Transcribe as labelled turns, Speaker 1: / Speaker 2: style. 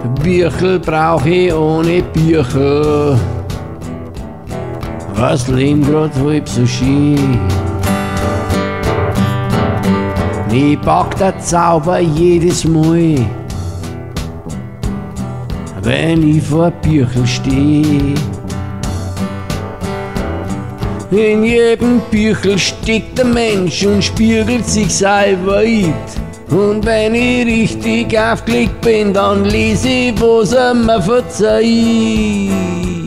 Speaker 1: Büchel brauch ich ohne Bücher. Was Leben grad halb so schön. Mir packt der Zauber jedes Mal, wenn ich vor Büchel steh. In jedem Büchel steckt der Mensch und spiegelt sich selber ein. Und wenn ich richtig aufgelegt bin, dann lese ich, was er mir verzeiht.